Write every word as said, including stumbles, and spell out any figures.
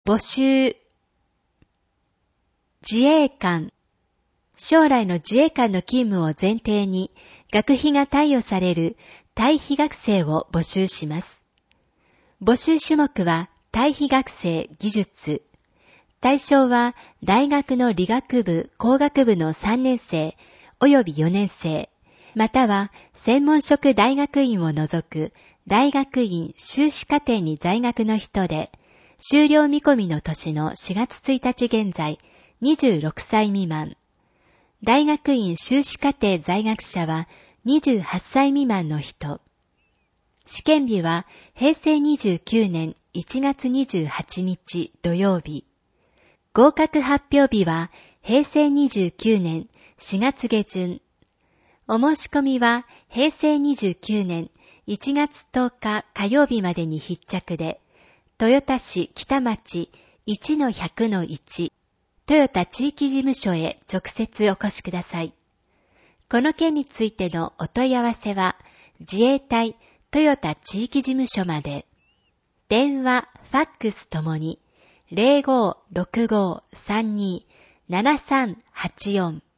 募集。自衛官。将来の自衛官の勤務を前提に学費が貸与される対比学生を募集します。募集種目は対比学生技術。対象は大学の理学部、工学部のさんねん生及びよねん生、または専門職大学院を除く大学院修士課程に在学の人で、修了見込みの年のしがつついたち現在にじゅうろくさい未満。大学院修士課程在学者はにじゅうはっさい未満の人。試験日はへいせいにじゅうきゅうねんいちがつにじゅうはちにち土曜日。合格発表日はへいせいにじゅうきゅうねんしがつげじゅん。お申し込みはへいせいにじゅうきゅうねんいちがつとおか火曜日までに必着で、豊田市北町 いちのひゃくのいち トヨタ地域事務所へ直接お越しください。この件についてのお問い合わせは自衛隊豊田地域事務所まで。電話、ファックスともに ゼロごーろくごーさんにーななさんはちよん